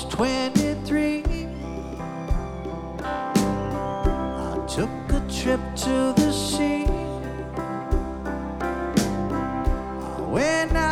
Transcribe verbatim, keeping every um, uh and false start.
twenty-three. I took a trip to the sea. I went out